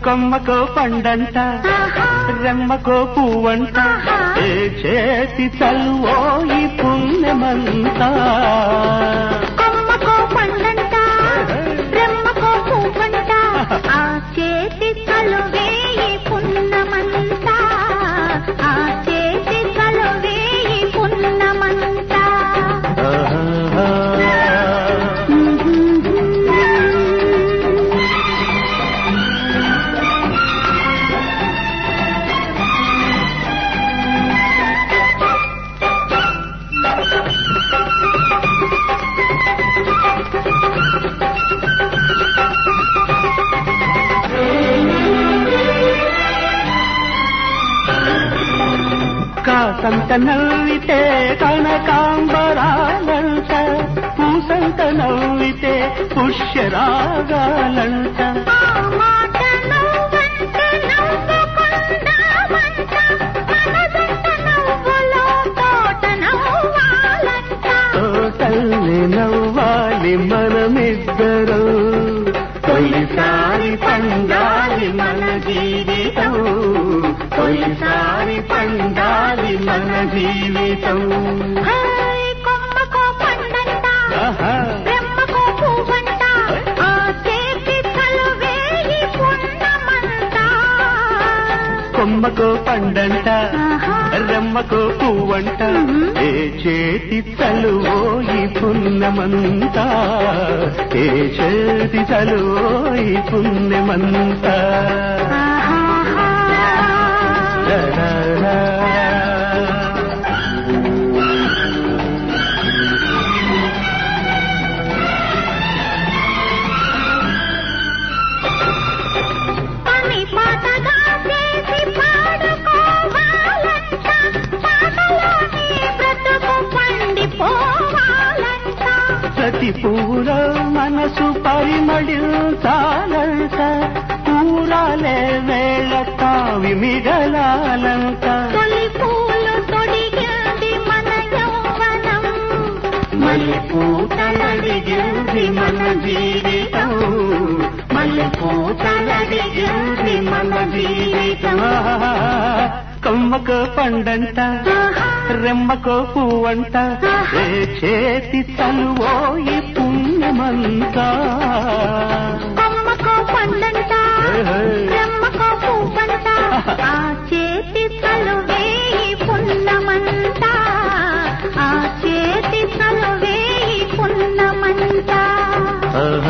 కొమ్మకో పండంట రెమ్మకో పువ్వంట ఏ చేతి చలువో ఈ పుణ్యమంతా కొమ్మకో పండంట రెమ్మకో పువ్వంట ఆ చేతి చలువే ఈ పుణ్యమంతా ఆ చేతి చలువే ఈ పుణ్యమంతా కాసంత నవ్వితే కనకాంబరాలంట పూసంత నవ్వితే పుష్యరాగాలంట తోటల్ని నవ్వాలి మనమిద్దరు తొలిసారి పండాలి మన జీవితం తొలిసారి పండాలి మన జీవితం కొమ్మకో పండంట రెమ్మకో పువ్వంట ఆ చేతి చలువే ఈ పుణ్యమంతా కొమ్మకో పండంట రెమ్మకో పువ్వంట ఏ చేతి చలువో ఈ పుణ్యమంతా ఏ చేతి చలువో ఈ పుణ్యమంతా పని పాటగా చేసి పాడుకోవాలంట పాటలోనే బ్రతుకు పండిపోవాలంట ప్రతి పూలో మనసు పరిమళించాలంట కూరాలే వేళ తావి మిగలాలంట తొలి పూలు తొడిగింది మన యౌవనం మల్లె పూతలడిగింది మన జీవితం మల్లె పూతలడిగింది మన జీవితం కొమ్మకో పండంట రెమ్మకో పువ్వంట ఏ చేతి చలువో ఈ పుణ్యమంతా కొమ్మకో పండంట రెమ్మకో పువ్వంట ఆ చేతి చలువే ఈ పుణ్యమంతా ఆ చేతి చలువే ఈ పుణ్యమంతా